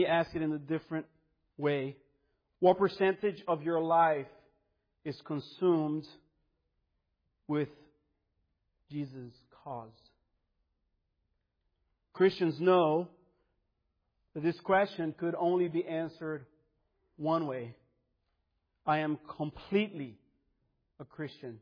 me ask it in a different way. What percentage of your life is consumed with Jesus' cause? Christians know that this question could only be answered one way. I am completely a Christian.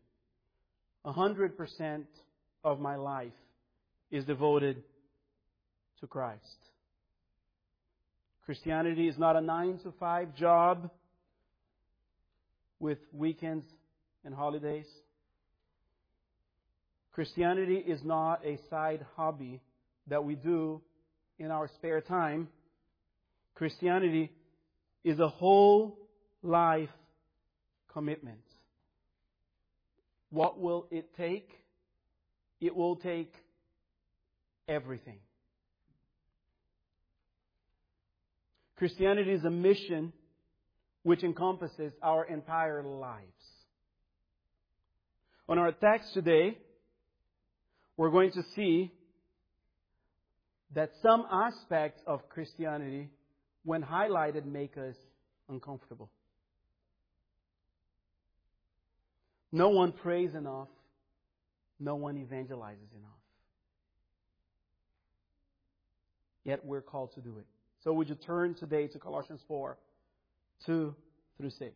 100% of my life is devoted to Christ. Christianity is not a 9-to-5 job with weekends and holidays. Christianity is not a side hobby that we do in our spare time. Christianity is a whole life commitment. What will it take? It will take everything. Christianity is a mission which encompasses our entire lives. On our text today, we're going to see that some aspects of Christianity, when highlighted, make us uncomfortable. No one prays enough. No one evangelizes enough. Yet we're called to do it. So would you turn today to Colossians 4, 2 through 6.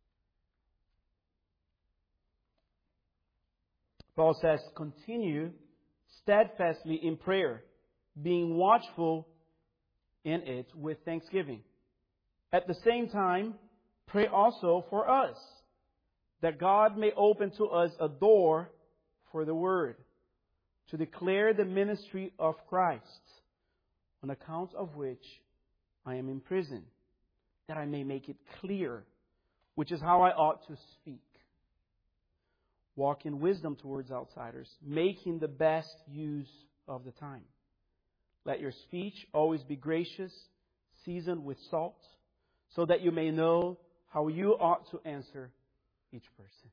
Paul says, continue steadfastly in prayer, being watchful in it with thanksgiving. At the same time, pray also for us, that God may open to us a door for the word, to declare the ministry of Christ, on account of which I am in prison, that I may make it clear, which is how I ought to speak. Walk in wisdom towards outsiders, making the best use of the time. Let your speech always be gracious, seasoned with salt, so that you may know how you ought to answer each person.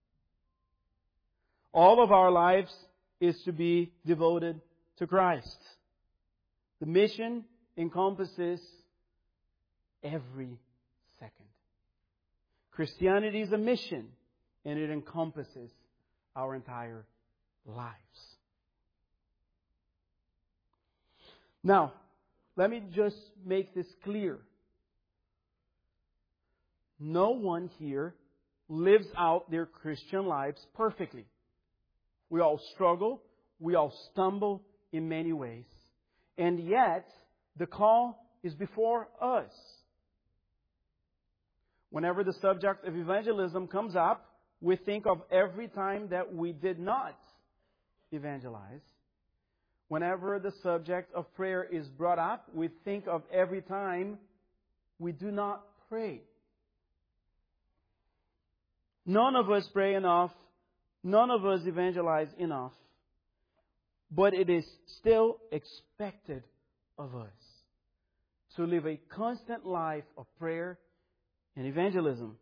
All of our lives is to be devoted to Christ. The mission encompasses every second. Christianity is a mission, and it encompasses our entire lives. Now, let me just make this clear. No one here lives out their Christian lives perfectly. We all struggle. We all stumble in many ways. And yet, the call is before us. Whenever the subject of evangelism comes up, we think of every time that we did not evangelize. Whenever the subject of prayer is brought up, we think of every time we do not pray. None of us pray enough. None of us evangelize enough. But it is still expected of us to live a constant life of prayer and evangelism.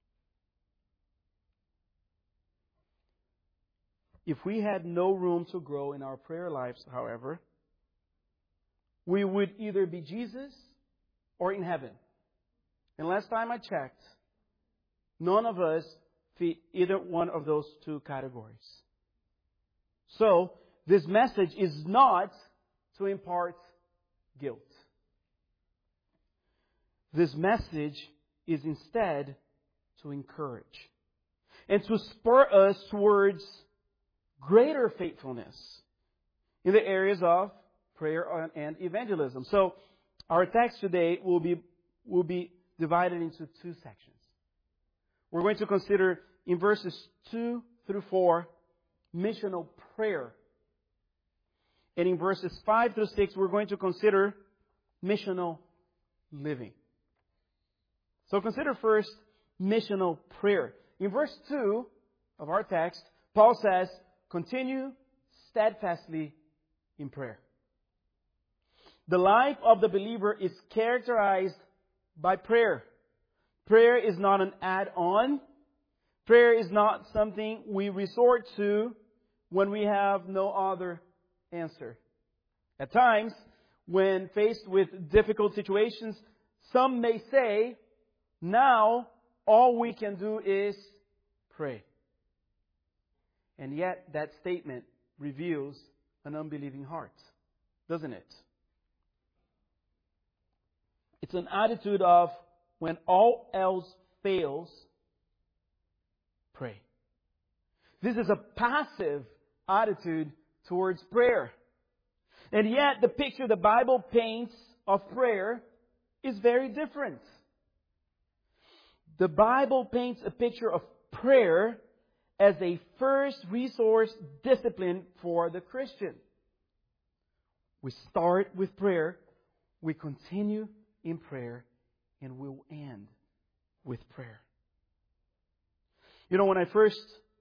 If we had no room to grow in our prayer lives, however, we would either be Jesus or in heaven. And last time I checked, none of us fit either one of those two categories. So, this message is not to impart guilt. This message is instead to encourage and to spur us towards greater faithfulness in the areas of prayer and evangelism. So, our text today will be divided into two sections. We're going to consider in verses 2 through 4 missional prayer. And in verses 5 through 6, we're going to consider missional living. So consider first missional prayer. In verse 2 of our text, Paul says, continue steadfastly in prayer. The life of the believer is characterized by prayer. Prayer is not an add-on. Prayer is not something we resort to when we have no other answer. At times, when faced with difficult situations, some may say, now all we can do is pray. And yet that statement reveals an unbelieving heart, doesn't it? It's an attitude of, when all else fails, pray. This is a passive attitude towards prayer. And yet the picture the Bible paints of prayer is very different. The Bible paints a picture of prayer as a first resource discipline for the Christian. We start with prayer, we continue in prayer, and we'll end with prayer. You know, when I first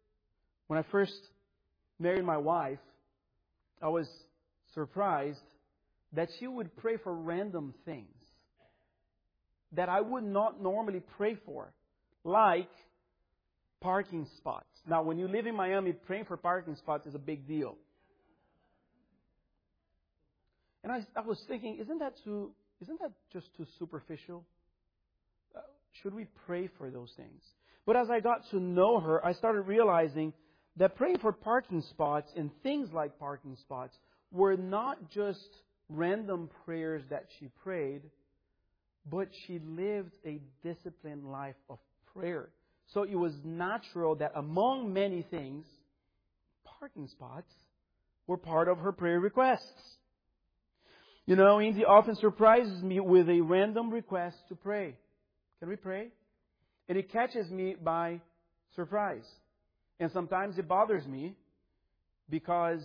married my wife, I was surprised that she would pray for random things that I would not normally pray for, like parking spots. Now, when you live in Miami, praying for parking spots is a big deal. And I was thinking, isn't that just too superficial? Should we pray for those things? But as I got to know her, I started realizing that praying for parking spots and things like parking spots were not just random prayers that she prayed, but she lived a disciplined life of prayer. So it was natural that among many things, parking spots were part of her prayer requests. You know, Indy often surprises me with a random request to pray. Can we pray? And it catches me by surprise. And sometimes it bothers me because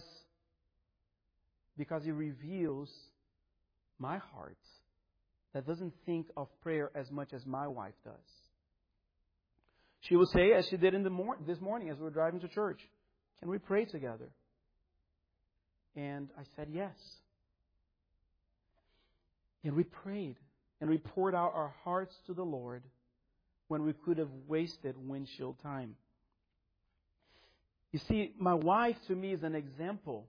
it reveals my heart that doesn't think of prayer as much as my wife does. She will say, as she did this morning as we were driving to church, can we pray together? And I said yes. And we prayed and we poured out our hearts to the Lord when we could have wasted windshield time. You see, my wife to me is an example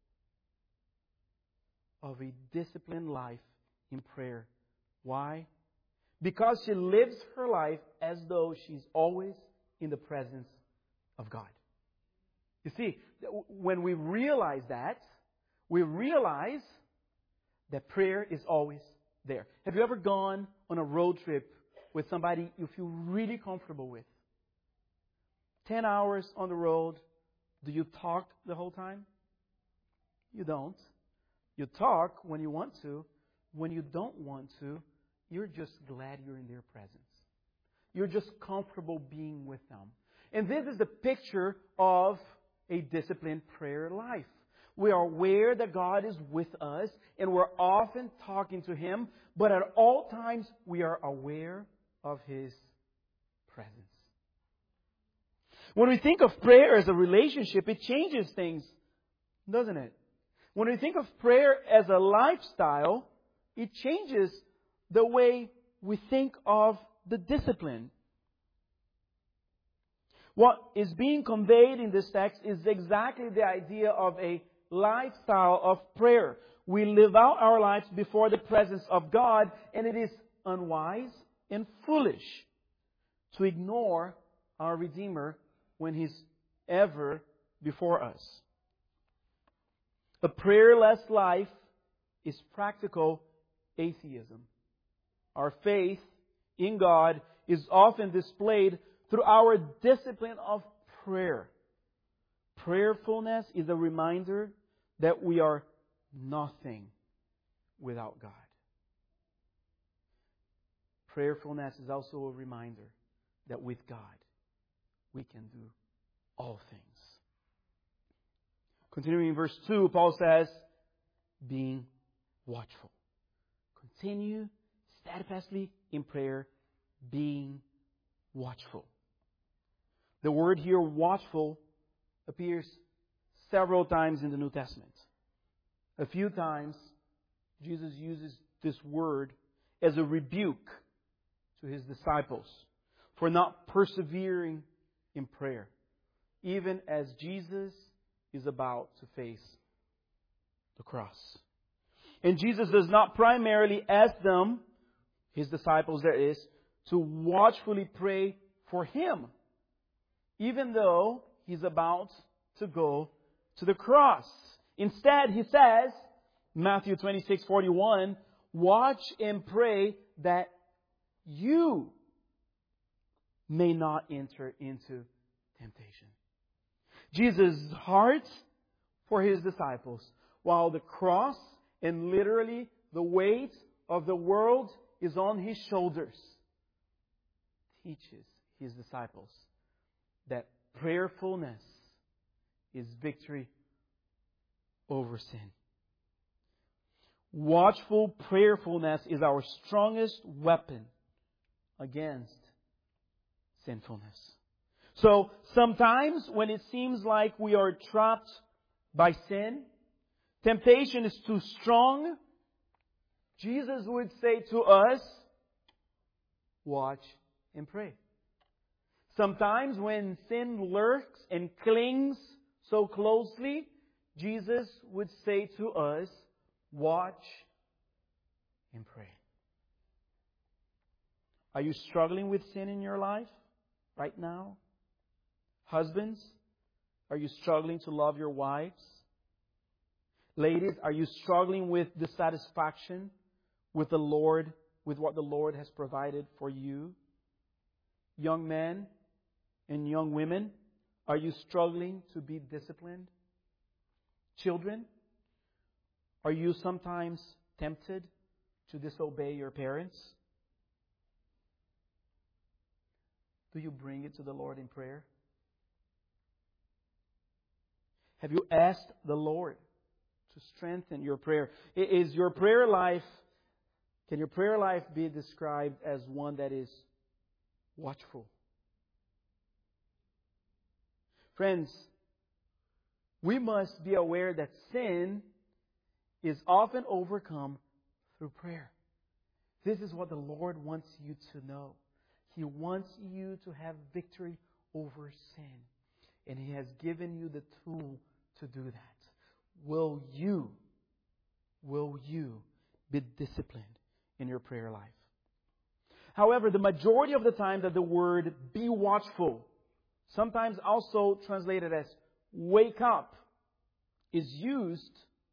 of a disciplined life in prayer. Why? Because she lives her life as though she's always in the presence of God. You see, when we realize that, we realize that prayer is always there. Have you ever gone on a road trip with somebody you feel really comfortable with? 10 hours on the road. Do you talk the whole time? You don't. You talk when you want to. When you don't want to, you're just glad you're in their presence. You're just comfortable being with them. And this is the picture of a disciplined prayer life. We are aware that God is with us and we're often talking to Him, but at all times we are aware of His presence. When we think of prayer as a relationship, it changes things, doesn't it? When we think of prayer as a lifestyle, it changes the way we think of the discipline. What is being conveyed in this text is exactly the idea of a lifestyle of prayer. We live out our lives before the presence of God, and it is unwise and foolish to ignore our Redeemer when He's ever before us. A prayerless life is practical atheism. Our faith in God is often displayed through our discipline of prayer. Prayerfulness is a reminder that we are nothing without God. Prayerfulness is also a reminder that with God we can do all things. Continuing in verse 2, Paul says, being watchful. Continue steadfastly in prayer, being watchful. The word here, watchful, appears several times in the New Testament. A few times, Jesus uses this word as a rebuke to His disciples for not persevering in prayer, even as Jesus is about to face the cross. And Jesus does not primarily ask them, His disciples that is, to watchfully pray for Him, even though He's about to go to the cross. Instead, He says, Matthew 26:41, watch and pray that you may not enter into temptation. Jesus' heart for His disciples, while the cross and literally the weight of the world is on His shoulders, teaches His disciples that prayerfulness is victory over sin. Watchful prayerfulness is our strongest weapon against sinfulness. So sometimes when it seems like we are trapped by sin, temptation is too strong, Jesus would say to us, watch and pray. Sometimes when sin lurks and clings so closely, Jesus would say to us, watch and pray. Are you struggling with sin in your life right now? Husbands, are you struggling to love your wives? Ladies, are you struggling with dissatisfaction with the Lord, with what the Lord has provided for you? Young men and young women, are you struggling to be disciplined? Children, are you sometimes tempted to disobey your parents? Do you bring it to the Lord in prayer? Have you asked the Lord to strengthen your prayer? Can your prayer life be described as one that is watchful? Friends, we must be aware that sin is often overcome through prayer. This is what the Lord wants you to know. He wants you to have victory over sin. And He has given you the tool to do that. Will you be disciplined in your prayer life? However, the majority of the time that the word be watchful, sometimes also translated as wake up, is used,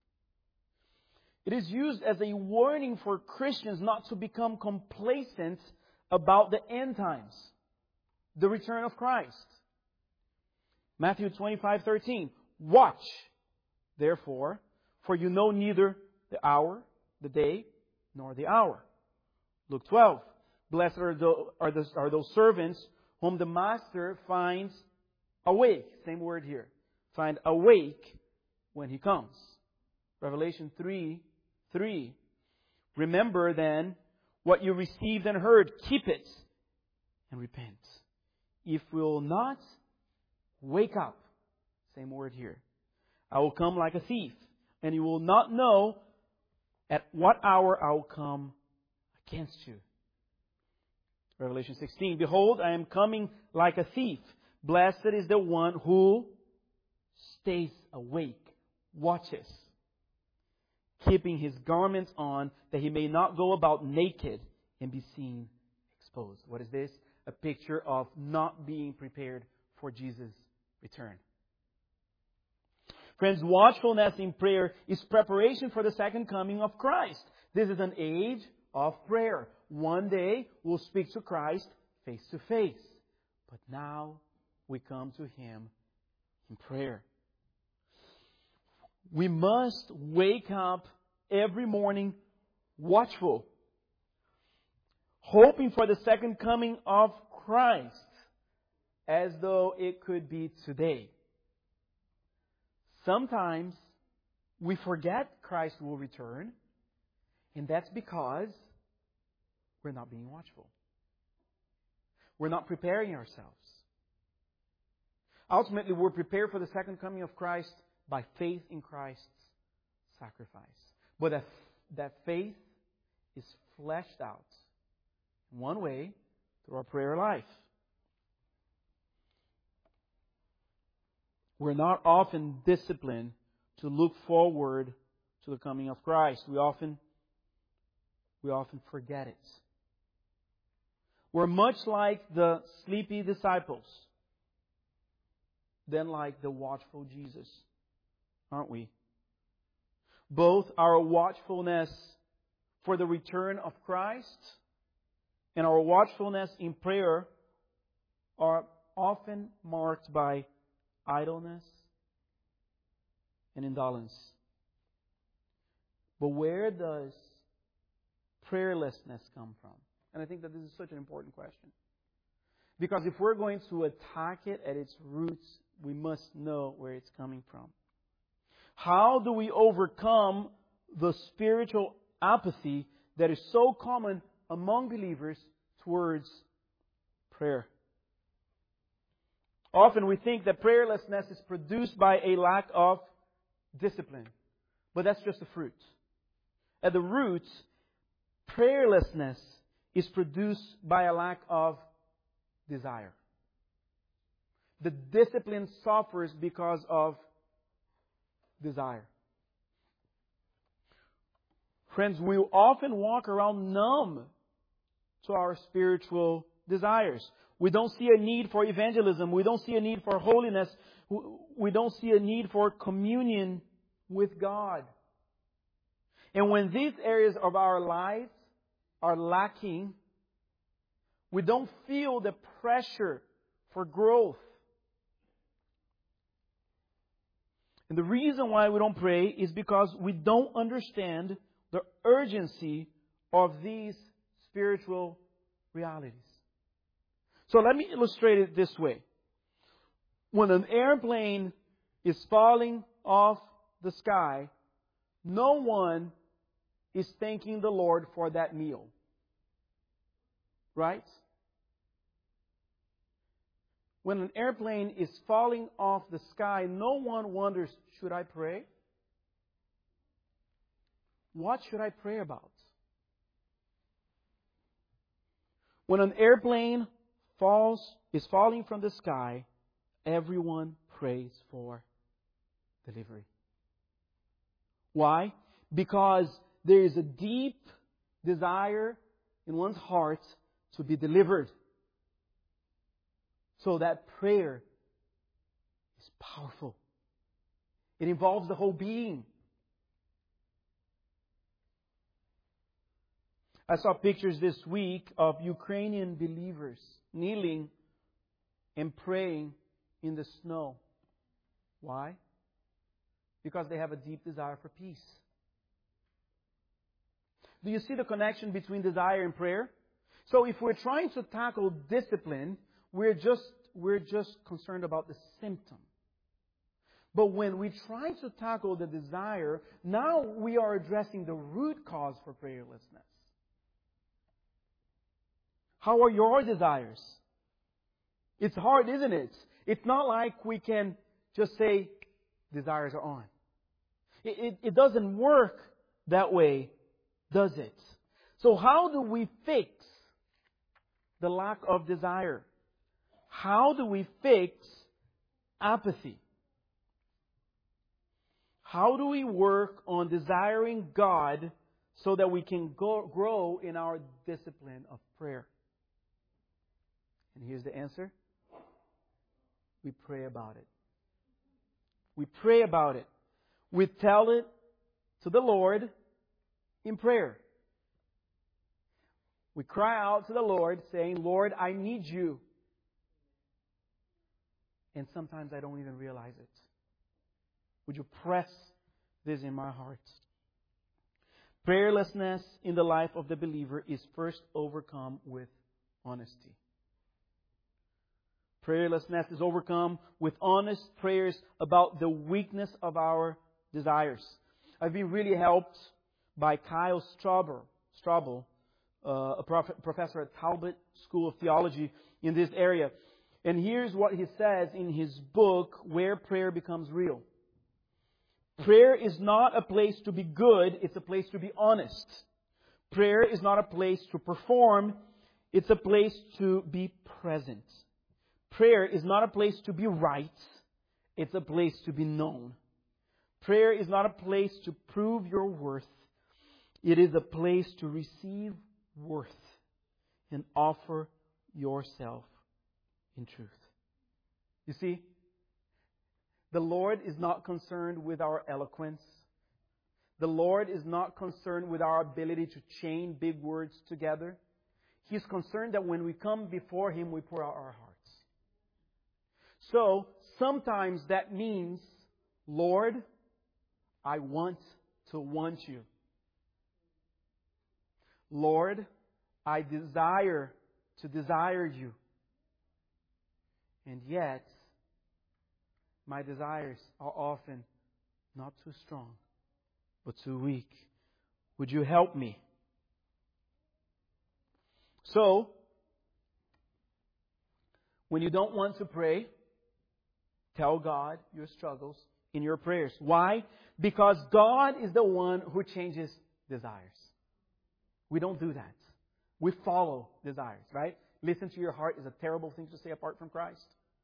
it is used as a warning for Christians not to become complacent about the end times, the return of Christ. Matthew 25:13. Watch, therefore, for you know neither the hour, the day, nor the hour. Luke 12. Blessed are those servants whom the master finds awake. Same word here. Find awake when he comes. Revelation 3:3. Remember then what you received and heard. Keep it and repent. If we will not wake up, same word here, I will come like a thief, and you will not know at what hour I will come against you. Revelation 16. Behold, I am coming like a thief. Blessed is the one who stays awake, watches, keeping his garments on, that he may not go about naked and be seen exposed. What is this? A picture of not being prepared for Jesus' return. Friends, watchfulness in prayer is preparation for the second coming of Christ. This is an age of prayer. One day we'll speak to Christ face to face. But now we come to Him in prayer. We must wake up every morning watchful, hoping for the second coming of Christ, as though it could be today. Sometimes we forget Christ will return, and that's because we're not being watchful. We're not preparing ourselves. Ultimately, we're prepared for the second coming of Christ by faith in Christ's sacrifice. But that faith is fleshed out in one way through our prayer life. We're not often disciplined to look forward to the coming of Christ. We often forget it. We're much like the sleepy disciples than like the watchful Jesus, aren't we? Both our watchfulness for the return of Christ and our watchfulness in prayer are often marked by idleness and indolence. But where does prayerlessness come from? And I think that this is such an important question. Because if we're going to attack it at its roots, we must know where it's coming from. How do we overcome the spiritual apathy that is so common among believers towards prayer? Often we think that prayerlessness is produced by a lack of discipline. But that's just a fruit. At the roots, prayerlessness is produced by a lack of desire. The discipline suffers because of desire. Friends, we often walk around numb to our spiritual desires. We don't see a need for evangelism. We don't see a need for holiness. We don't see a need for communion with God. And when these areas of our lives are lacking, we don't feel the pressure for growth. And the reason why we don't pray is because we don't understand the urgency of these spiritual realities. So let me illustrate it this way. When an airplane is falling off the sky, no one is thanking the Lord for that meal. Right? When an airplane is falling off the sky, no one wonders, should I pray? What should I pray about? When an airplane is falling from the sky, everyone prays for delivery. Why? Because there is a deep desire in one's heart to be delivered. So that prayer is powerful. It involves the whole being. I saw pictures this week of Ukrainian believers kneeling and praying in the snow. Why? Because they have a deep desire for peace. Do you see the connection between desire and prayer? So if we're trying to tackle discipline, we're just concerned about the symptom. But when we try to tackle the desire, now we are addressing the root cause for prayerlessness. How are your desires? It's hard, isn't it? It's not like we can just say, desires are on. It doesn't work that way, does it? So how do we fix the lack of desire? How do we fix apathy? How do we work on desiring God so that we can grow in our discipline of prayer? And here's the answer. We pray about it. We pray about it. We tell it to the Lord in prayer. We cry out to the Lord saying, Lord, I need you. And sometimes I don't even realize it. Would you press this in my heart? Prayerlessness in the life of the believer is first overcome with honesty. Prayerlessness is overcome with honest prayers about the weakness of our desires. I've been really helped by Kyle Strobel, a professor at Talbot School of Theology in this area. And here's what he says in his book, Where Prayer Becomes Real. Prayer is not a place to be good, it's a place to be honest. Prayer is not a place to perform, it's a place to be present. Prayer is not a place to be right, it's a place to be known. Prayer is not a place to prove your worth. It is a place to receive worth and offer yourself in truth. You see, the Lord is not concerned with our eloquence. The Lord is not concerned with our ability to chain big words together. He's concerned that when we come before Him, we pour out our hearts. So, sometimes that means, Lord, I want to want You. Lord, I desire to desire You. And yet, my desires are often not too strong, but too weak. Would You help me? So, when you don't want to pray, tell God your struggles in your prayers. Why? Because God is the one who changes desires. We don't do that. We follow desires, right? Listen to your heart is a terrible thing to say apart from Christ.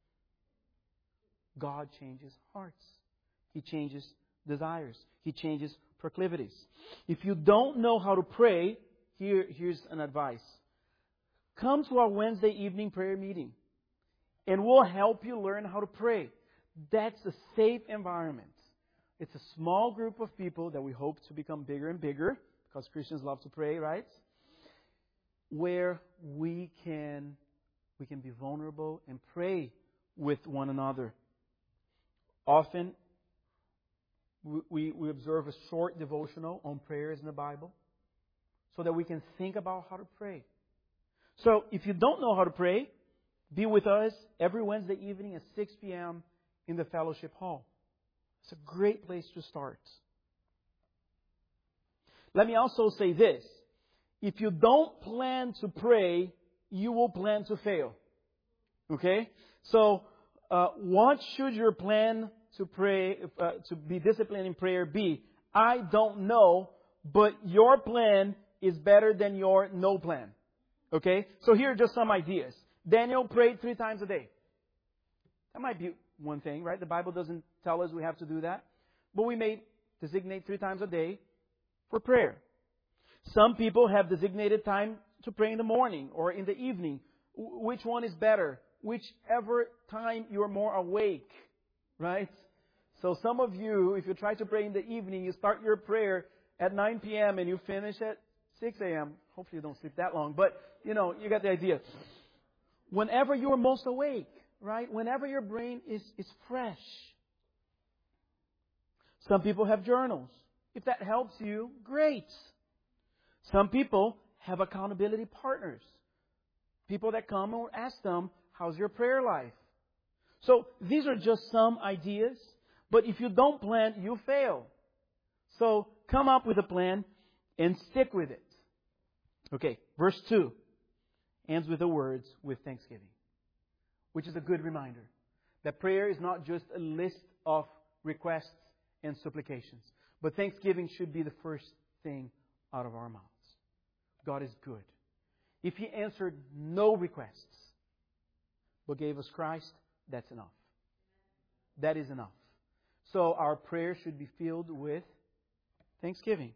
God changes hearts. He changes desires. He changes proclivities. If you don't know how to pray, here's an advice. Come to our Wednesday evening prayer meeting, and we'll help you learn how to pray. That's a safe environment. It's a small group of people that we hope to become bigger and bigger, because Christians love to pray, right? Where we can be vulnerable and pray with one another. Often, we observe a short devotional on prayers in the Bible so that we can think about how to pray. So, if you don't know how to pray, be with us every Wednesday evening at 6 p.m. in the fellowship hall. It's a great place to start. Let me also say this. If you don't plan to pray, you will plan to fail. Okay? So, what should your plan to pray, to be disciplined in prayer be? I don't know, but your plan is better than your no plan. Okay? So here are just some ideas. Daniel prayed 3 times a day. That might be one thing, right? The Bible doesn't tell us we have to do that. But we may designate 3 times a day for prayer. Some people have designated time to pray in the morning or in the evening. Which one is better? Whichever time you're more awake, right? So some of you, if you try to pray in the evening, you start your prayer at 9 p.m. and you finish at 6 a.m. Hopefully you don't sleep that long, but you get the idea. Whenever you're most awake, right? Whenever your brain is fresh. Some people have journals. If that helps you, great. Some people have accountability partners. People that come or ask them, how's your prayer life? So these are just some ideas. But if you don't plan, you fail. So come up with a plan and stick with it. Okay, verse 2 ends with the words, with thanksgiving. Which is a good reminder that prayer is not just a list of requests and supplications. But thanksgiving should be the first thing out of our mouths. God is good. If He answered no requests, but gave us Christ, that's enough. That is enough. So our prayer should be filled with thanksgiving.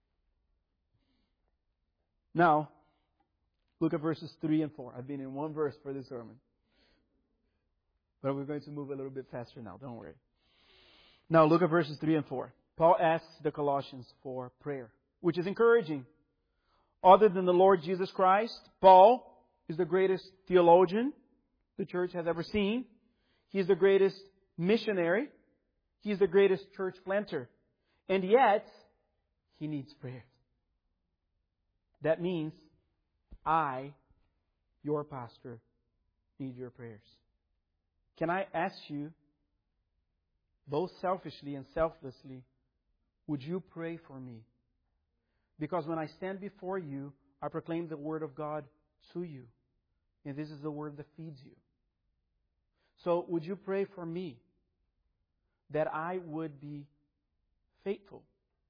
Now, look at verses 3 and 4. I've been in one verse for this sermon. But we're going to move a little bit faster now. Don't worry. Now, look at verses 3 and 4. Paul asks the Colossians for prayer, which is encouraging. Other than the Lord Jesus Christ, Paul is the greatest theologian the church has ever seen. He is the greatest missionary. He is the greatest church planter. And yet, he needs prayer. That means I, your pastor, need your prayers. Can I ask you, both selfishly and selflessly, would you pray for me? Because when I stand before you, I proclaim the Word of God to you. And this is the Word that feeds you. So would you pray for me that I would be faithful?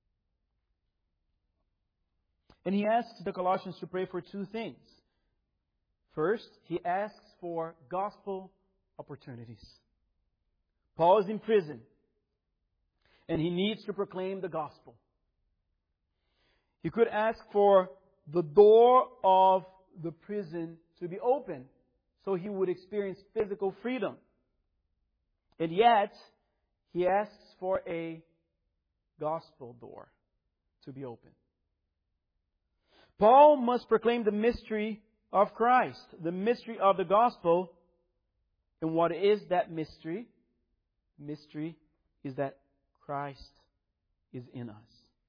And he asks the Colossians to pray for 2 things. First, he asks for gospel opportunities. Paul is in prison. and he needs to proclaim the gospel. He could ask for the door of the prison to be open so he would experience physical freedom. And yet, he asks for a gospel door to be open. Paul must proclaim the mystery of Christ, the mystery of the gospel. And what is that mystery? Mystery is that Christ is in us.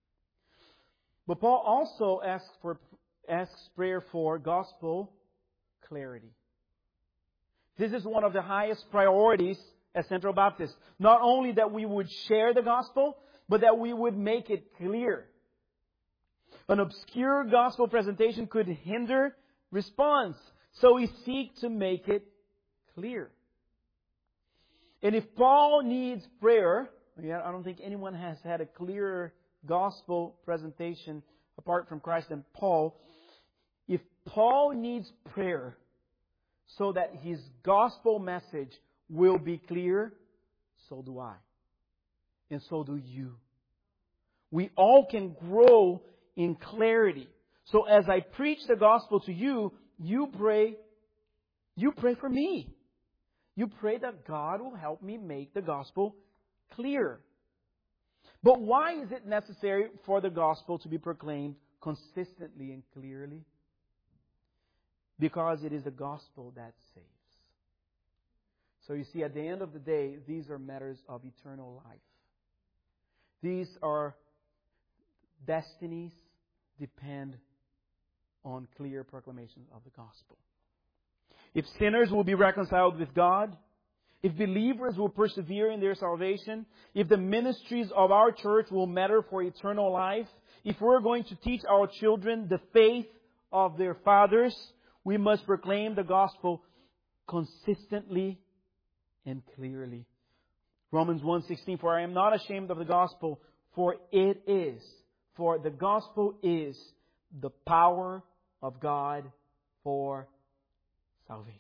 But Paul also asks prayer for gospel clarity. This is one of the highest priorities as Central Baptists. Not only that we would share the gospel, but that we would make it clear. An obscure gospel presentation could hinder response. So we seek to make it clear. And if Paul needs prayer, I don't think anyone has had a clearer gospel presentation apart from Christ than Paul. If Paul needs prayer so that his gospel message will be clear, so do I. And so do you. We all can grow in clarity. So as I preach the gospel to you, you pray for me. You pray that God will help me make the gospel clear. But why is it necessary for the gospel to be proclaimed consistently and clearly? Because it is the gospel that saves. So you see, at the end of the day, these are matters of eternal life. These are destinies depend on clear proclamation of the gospel. If sinners will be reconciled with God, if believers will persevere in their salvation, if the ministries of our church will matter for eternal life, if we're going to teach our children the faith of their fathers, we must proclaim the gospel consistently and clearly. Romans 1:16, for I am not ashamed of the gospel, for the gospel is the power of God for salvation.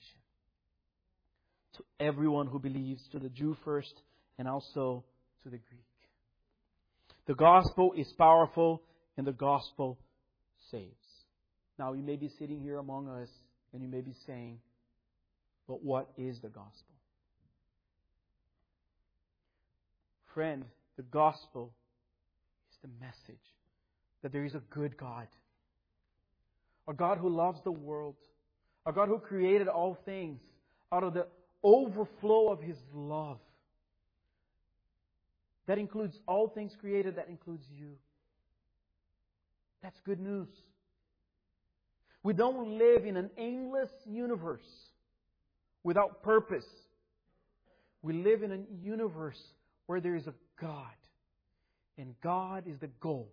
To everyone who believes, to the Jew first and also to the Greek. The gospel is powerful and the gospel saves. Now you may be sitting here among us and you may be saying, but what is the gospel? Friend, the gospel is the message that there is a good God. A God who loves the world. A God who created all things out of the overflow of His love. That includes all things created. That includes you. That's good news. We don't live in an aimless universe without purpose. We live in a universe where there is a God. And God is the goal.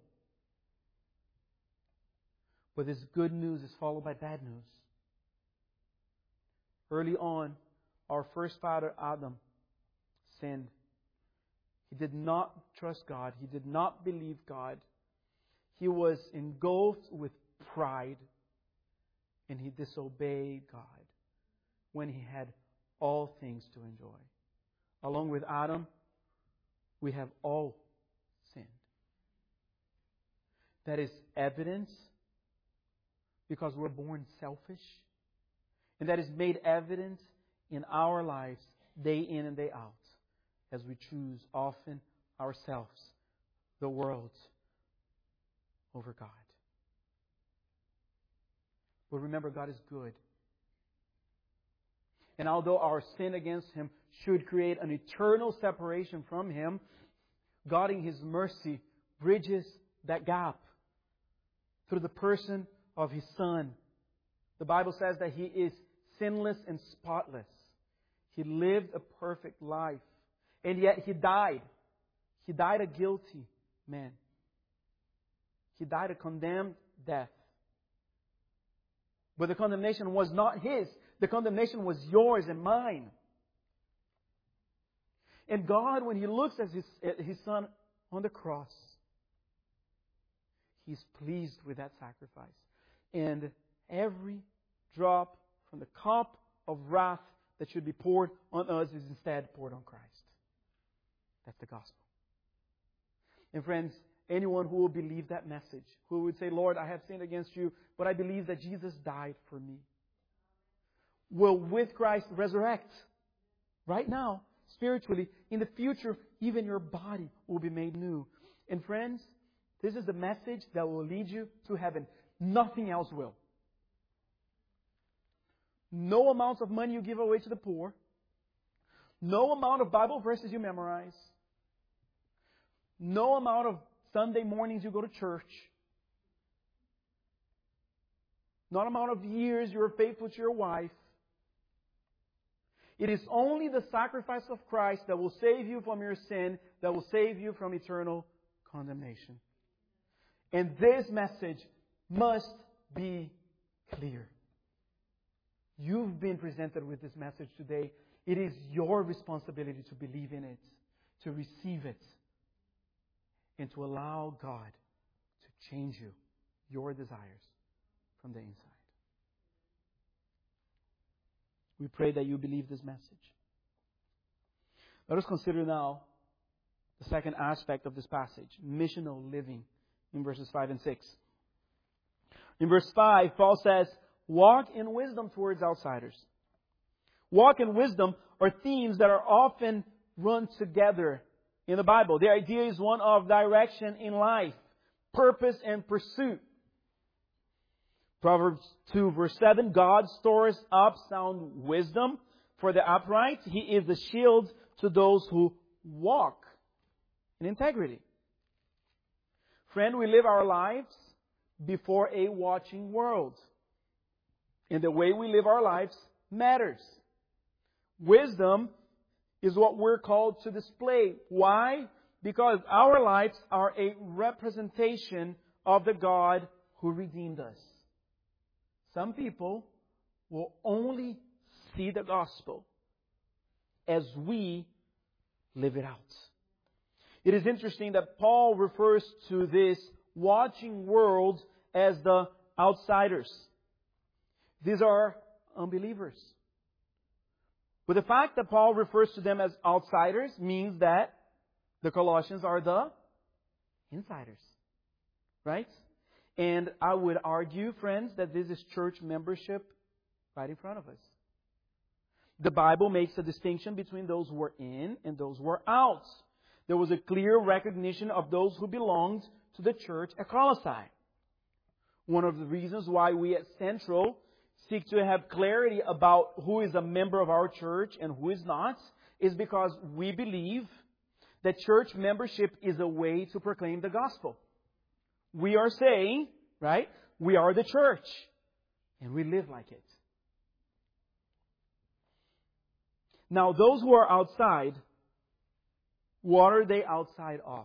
But this good news is followed by bad news. Early on, our first father, Adam, sinned. He did not trust God. He did not believe God. He was engulfed with pride. And he disobeyed God when he had all things to enjoy. Along with Adam, we have all sinned. That is evidence because we're born selfish. And that is made evident in our lives day in and day out as we choose often ourselves, the world, over God. But remember, God is good. And although our sin against Him should create an eternal separation from Him, God in His mercy bridges that gap through the person of His Son. The Bible says that He is sinless and spotless. He lived a perfect life. And yet He died. He died a guilty man. He died a condemned death. But the condemnation was not His. The condemnation was yours and mine. And God, when He looks at His Son on the cross, He's pleased with that sacrifice. And every drop from the cup of wrath that should be poured on us is instead poured on Christ. That's the gospel. And friends, anyone who will believe that message, who would say, Lord, I have sinned against you, but I believe that Jesus died for me, will with Christ resurrect. Right now, spiritually, in the future, even your body will be made new. And friends, this is the message that will lead you to heaven. Nothing else will. No amount of money you give away to the poor. No amount of Bible verses you memorize. No amount of Sunday mornings you go to church. No amount of years you're faithful to your wife. It is only the sacrifice of Christ that will save you from your sin, that will save you from eternal condemnation. And this message must be clear. You've been presented with this message today. It is your responsibility to believe in it, to receive it, and to allow God to change you, your desires, from the inside. We pray that you believe this message. Let us consider now the second aspect of this passage, missional living, in verses 5 and 6. In verse 5, Paul says, walk in wisdom towards outsiders. Walk in wisdom are themes that are often run together in the Bible. The idea is one of direction in life, purpose and pursuit. Proverbs 2 verse 7, God stores up sound wisdom for the upright. He is the shield to those who walk in integrity. Friend, we live our lives before a watching world. And the way we live our lives matters. Wisdom is what we're called to display. Why? Because our lives are a representation of the God who redeemed us. Some people will only see the gospel as we live it out. It is interesting that Paul refers to this watching world as the outsiders. These are unbelievers. But the fact that Paul refers to them as outsiders means that the Colossians are the insiders. Right? And I would argue, friends, that this is church membership right in front of us. The Bible makes a distinction between those who are in and those who are out. There was a clear recognition of those who belonged to the church at Colossae. One of the reasons why we at Central seek to have clarity about who is a member of our church and who is not is because we believe that church membership is a way to proclaim the gospel. We are saying, right, we are the church and we live like it. Now, those who are outside, what are they outside of?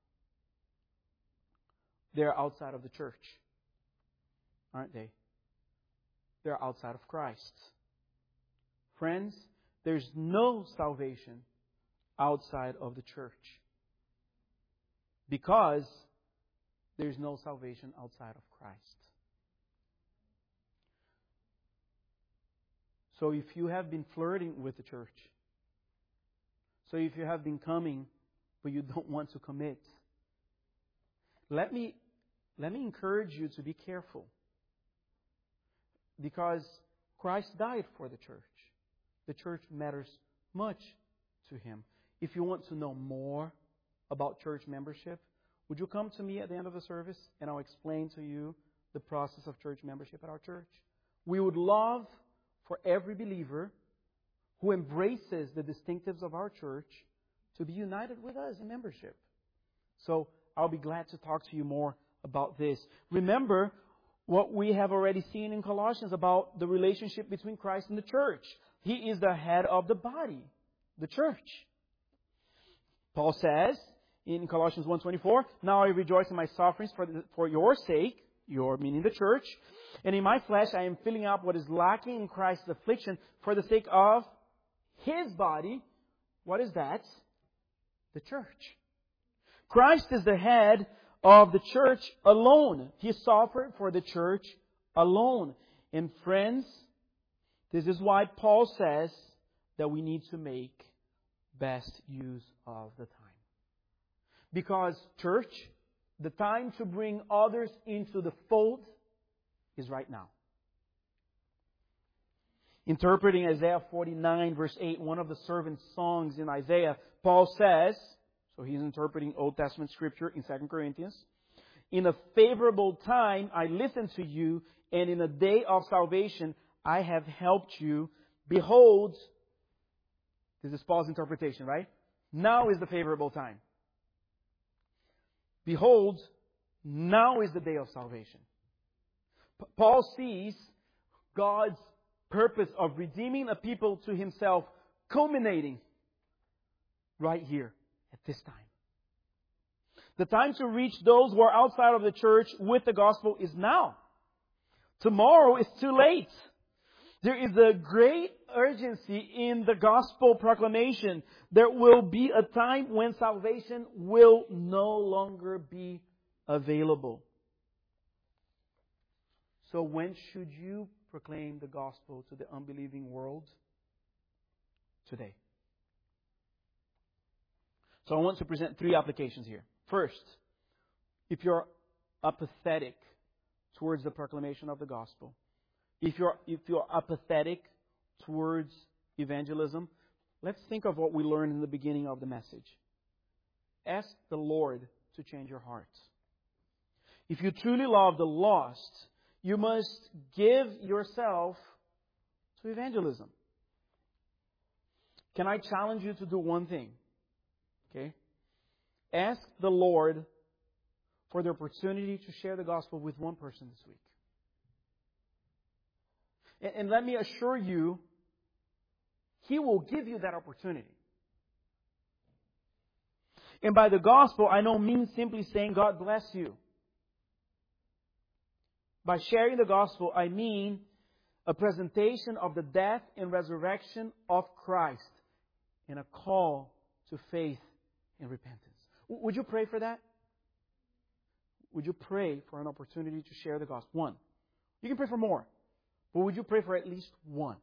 They're outside of the church, aren't they? They're outside of Christ. Friends, there's no salvation outside of the church. Because there's no salvation outside of Christ. So if you have been flirting with the church, so if you have been coming but you don't want to commit, let me encourage you to be careful. Because Christ died for the church. The church matters much to Him. If you want to know more about church membership, would you come to me at the end of the service and I'll explain to you the process of church membership at our church? We would love for every believer who embraces the distinctives of our church to be united with us in membership. So I'll be glad to talk to you more about this. Remember what we have already seen in Colossians about the relationship between Christ and the church. He is the head of the body, the church. Paul says in Colossians 1:24, now I rejoice in my sufferings for your sake, your meaning the church, and in my flesh I am filling up what is lacking in Christ's affliction for the sake of His body. What is that? The church. Christ is the head of the church alone. He suffered for the church alone. And friends, this is why Paul says that we need to make best use of the time. Because, church, the time to bring others into the fold is right now. Interpreting Isaiah 49 verse 8, one of the servant songs in Isaiah, Paul says, so he's interpreting Old Testament scripture in 2 Corinthians, in a favorable time I listened to you, and in a day of salvation I have helped you. Behold, this is Paul's interpretation, right? Now is the favorable time. Behold, now is the day of salvation. Paul sees God's purpose of redeeming a people to Himself culminating right here at this time. The time to reach those who are outside of the church with the gospel is now. Tomorrow is too late. There is a great urgency in the gospel proclamation. There will be a time when salvation will no longer be available. So when should you proclaim the gospel to the unbelieving world? Today. So I want to present 3 applications here. First, if you're apathetic towards the proclamation of the gospel, if you're apathetic towards evangelism, let's think of what we learned in the beginning of the message. Ask the Lord to change your heart. If you truly love the lost, you must give yourself to evangelism. Can I challenge you to do one thing? Okay? Ask the Lord for the opportunity to share the gospel with one person this week. And let me assure you, He will give you that opportunity. And by the gospel, I don't mean simply saying, God bless you. By sharing the gospel, I mean a presentation of the death and resurrection of Christ and a call to faith and repentance. Would you pray for that? Would you pray for an opportunity to share the gospel? One. You can pray for more. But would you pray for at least one?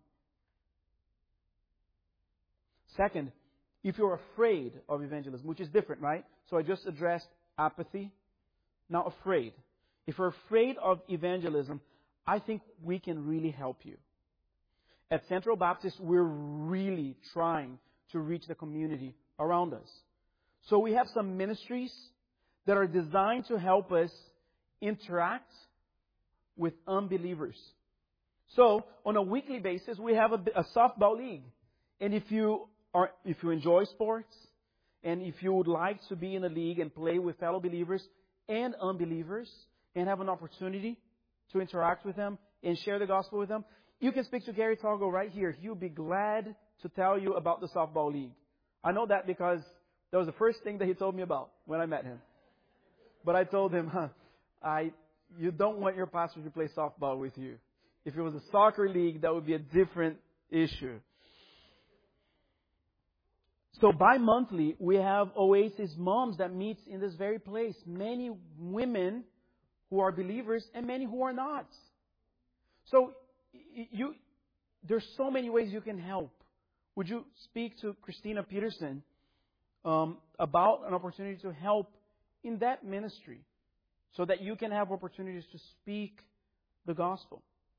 Second, if you're afraid of evangelism, which is different, right? So I just addressed apathy, now afraid. If you're afraid of evangelism, I think we can really help you. At Central Baptist, we're really trying to reach the community around us. So we have some ministries that are designed to help us interact with unbelievers. So, on a weekly basis, we have a softball league. And if you enjoy sports, and if you would like to be in a league and play with fellow believers and unbelievers, and have an opportunity to interact with them and share the gospel with them, you can speak to Gary Togo right here. He'll be glad to tell you about the softball league. I know that because that was the first thing that he told me about when I met him. But I told him, you don't want your pastor to play softball with you. If it was a soccer league, that would be a different issue. So bi-monthly, we have Oasis Moms that meets in this very place. Many women who are believers and many who are not. So there's so many ways you can help. Would you speak to Christina Peterson about an opportunity to help in that ministry so that you can have opportunities to speak the gospel?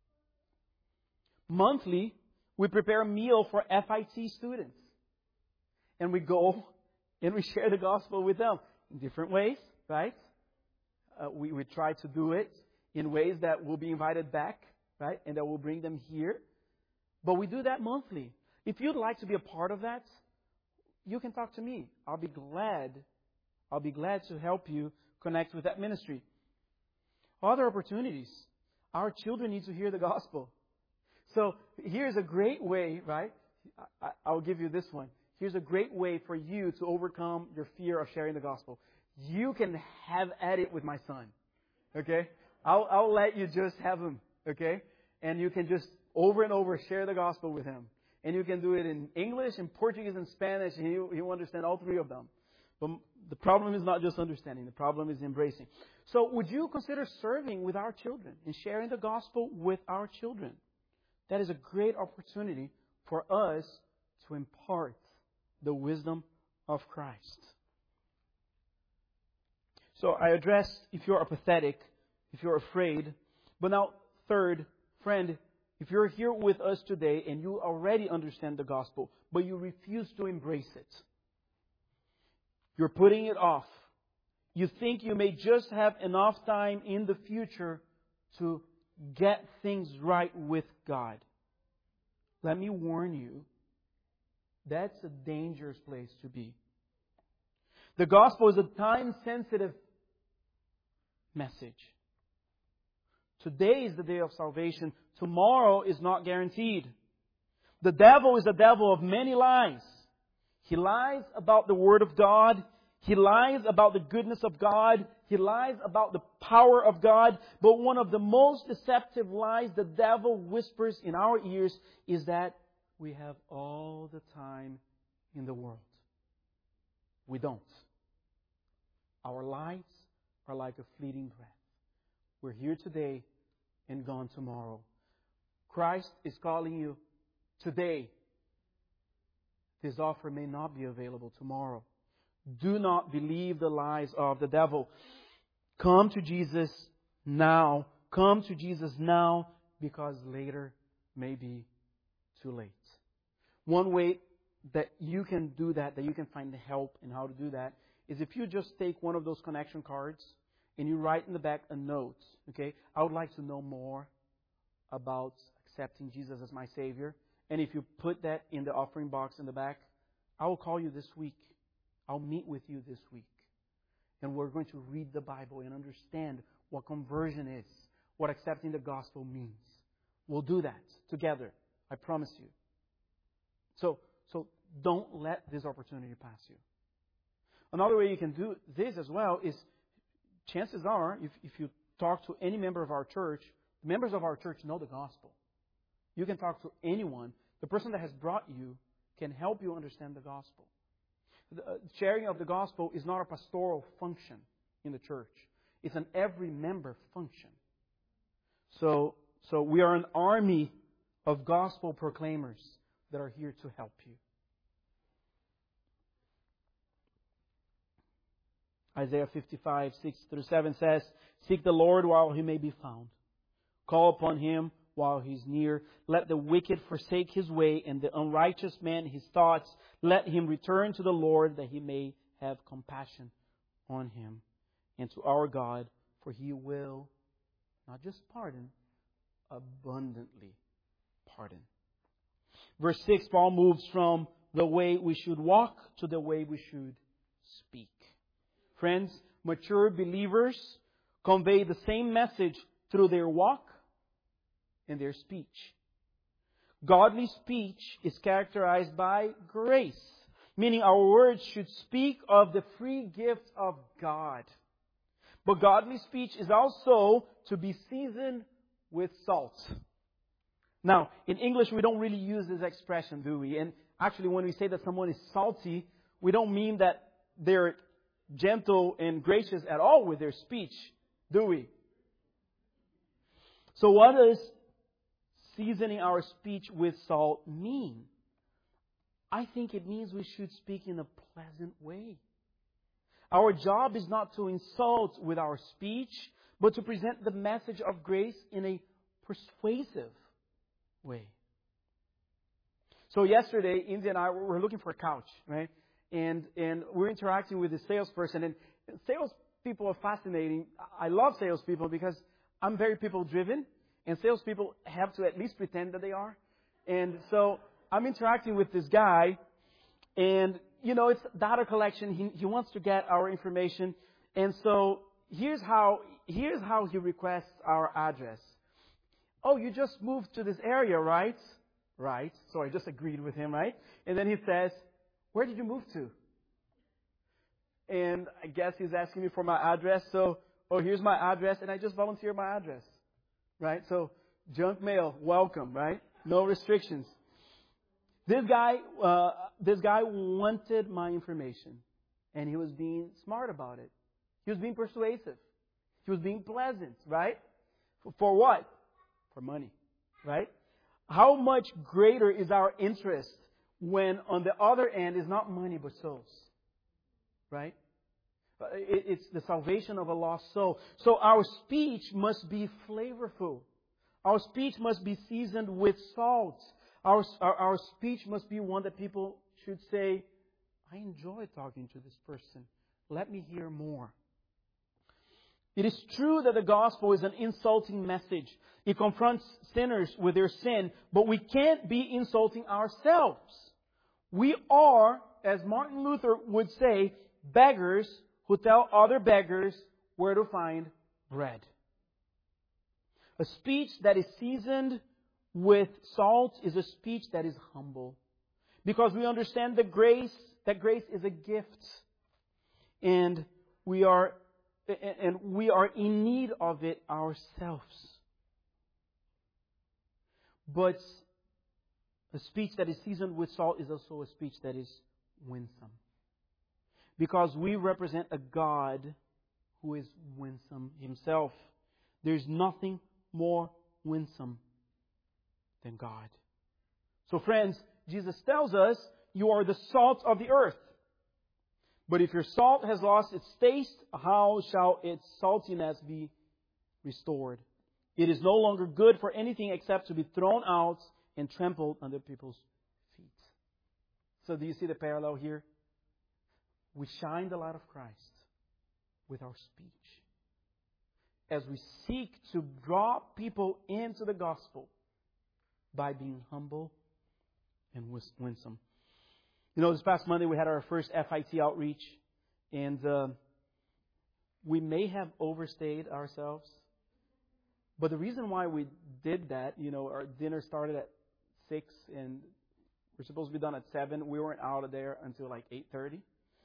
Monthly, we prepare a meal for FIT students. And we go and we share the gospel with them in different ways, right? We try to do it in ways that will be invited back, right? And that will bring them here. But we do that monthly. If you'd like to be a part of that, you can talk to me. I'll be glad to help you connect with that ministry. Other opportunities. Our children need to hear the gospel. So here's a great way, right? I'll give you this one. Here's a great way for you to overcome your fear of sharing the gospel. You can have at it with my son. Okay? I'll let you just have him. Okay? And you can just over and over share the gospel with him. And you can do it in English, in Portuguese, and Spanish, and he'll understand all 3 of them. But the problem is not just understanding. The problem is embracing. So would you consider serving with our children and sharing the gospel with our children? That is a great opportunity for us to impart the wisdom of Christ. So I addressed if you're apathetic, if you're afraid. But now, third, friend, if you're here with us today and you already understand the gospel, but you refuse to embrace it, you're putting it off. You think you may just have enough time in the future to get things right with God. Let me warn you, that's a dangerous place to be. The gospel is a time-sensitive message. Today is the day of salvation. Tomorrow is not guaranteed. The devil is a devil of many lies. He lies about the Word of God. He lies about the goodness of God. He lies about the power of God. But one of the most deceptive lies the devil whispers in our ears is that we have all the time in the world. We don't. Our lives are like a fleeting breath. We're here today and gone tomorrow. Christ is calling you today. This offer may not be available tomorrow. Do not believe the lies of the devil. Come to Jesus now. Come to Jesus now, because later may be too late. One way that you can do that you can find the help in how to do that, is if you just take one of those connection cards and you write in the back a note. Okay, I would like to know more about accepting Jesus as my Savior. And if you put that in the offering box in the back, I will call you this week. I'll meet with you this week. And we're going to read the Bible and understand what conversion is, what accepting the gospel means. We'll do that together. I promise you. So don't let this opportunity pass you. Another way you can do this as well is, chances are, if you talk to any member of our church, members of our church know the gospel. You can talk to anyone. The person that has brought you can help you understand the gospel. The sharing of the gospel is not a pastoral function in the church. It's an every member function. So we are an army of gospel proclaimers that are here to help you. Isaiah 55, 6-7 says, "Seek the Lord while He may be found. Call upon Him while He's near. Let the wicked forsake his way, and the unrighteous man his thoughts. Let him return to the Lord, that He may have compassion on him, and to our God, for He will not just pardon, abundantly pardon." Verse 6, Paul moves from the way we should walk to the way we should speak. Friends, mature believers convey the same message through their walk and their speech. Godly speech is characterized by grace, meaning our words should speak of the free gift of God. But godly speech is also to be seasoned with salt. Now, in English, we don't really use this expression, do we? And actually, when we say that someone is salty, we don't mean that they're gentle and gracious at all with their speech, do we? So what does seasoning our speech with salt mean? I think it means we should speak in a pleasant way. Our job is not to insult with our speech, but to present the message of grace in a persuasive way. So yesterday, Indy and I were looking for a couch, right? And we're interacting with the salesperson. And salespeople are fascinating. I love salespeople because I'm very people-driven. And salespeople have to at least pretend that they are. And so I'm interacting with this guy. And, it's data collection. He wants to get our information. And so here's how he requests our address. "Oh, you just moved to this area, right?" Right. So I just agreed with him, right? And then he says, "Where did you move to?" And I guess he's asking me for my address. So, here's my address. And I just volunteer my address. Right? So, junk mail, welcome, right? No restrictions. This guy wanted my information. And he was being smart about it. He was being persuasive. He was being pleasant, right? For what? For money, right? How much greater is our interest when on the other end is not money but souls, right? It's the salvation of a lost soul. So our speech must be flavorful. Our speech must be seasoned with salt. Our speech must be one that people should say, I enjoy talking to this person. Let me hear more. It is true that the gospel is an insulting message. It confronts sinners with their sin, but we can't be insulting ourselves. We are, as Martin Luther would say, beggars who tell other beggars where to find bread. A speech that is seasoned with salt is a speech that is humble. Because we understand that grace is a gift. And we are in need of it ourselves. But a speech that is seasoned with salt is also a speech that is winsome. Because we represent a God who is winsome Himself. There's nothing more winsome than God. So friends, Jesus tells us, you are the salt of the earth. But if your salt has lost its taste, how shall its saltiness be restored? It is no longer good for anything except to be thrown out and trampled under people's feet. So do you see the parallel here? We shine the light of Christ with our speech. As we seek to draw people into the gospel by being humble and winsome. You know, this past Monday we had our first FIT outreach, and we may have overstayed ourselves. But the reason why we did that, you know, our dinner started at 6 and we're supposed to be done at 7. We weren't out of there until like 8:30.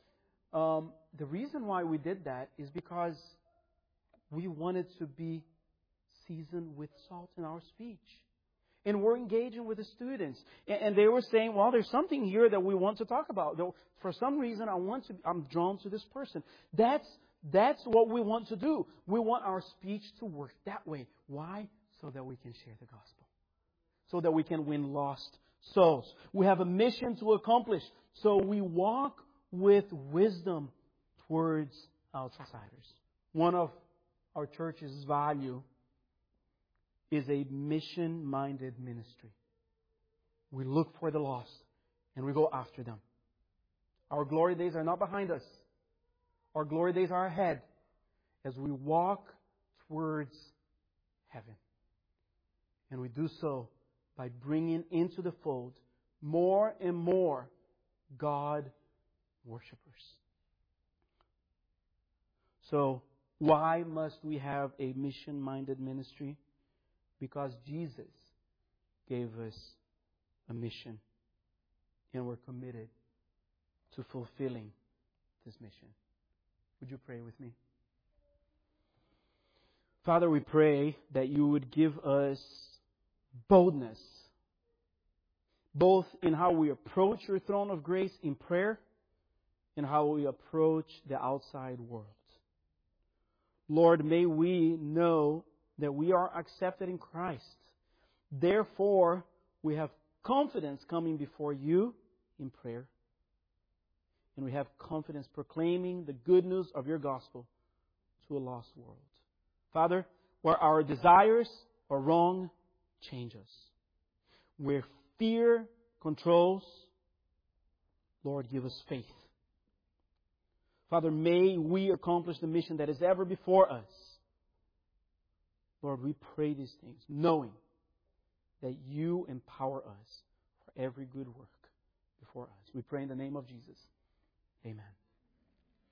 The reason why we did that is because we wanted to be seasoned with salt in our speech. And we're engaging with the students. And they were saying, well, there's something here that we want to talk about. Though for some reason, I'm drawn to this person. That's what we want to do. We want our speech to work that way. Why? So that we can share the gospel. So that we can win lost souls. We have a mission to accomplish. So we walk with wisdom towards outsiders. One of our church's value is a mission-minded ministry. We look for the lost and we go after them. Our glory days are not behind us. Our glory days are ahead as we walk towards heaven. And we do so by bringing into the fold more and more God worshippers. So, why must we have a mission-minded ministry? Because Jesus gave us a mission. And we're committed to fulfilling this mission. Would you pray with me? Father, we pray that you would give us boldness, both in how we approach your throne of grace in prayer and how we approach the outside world. Lord, may we know that we are accepted in Christ. Therefore, we have confidence coming before you in prayer. And we have confidence proclaiming the good news of your gospel to a lost world. Father, where our desires are wrong, change us. Where fear controls, Lord, give us faith. Father, may we accomplish the mission that is ever before us. Lord, we pray these things, knowing that you empower us for every good work before us. We pray in the name of Jesus. Amen.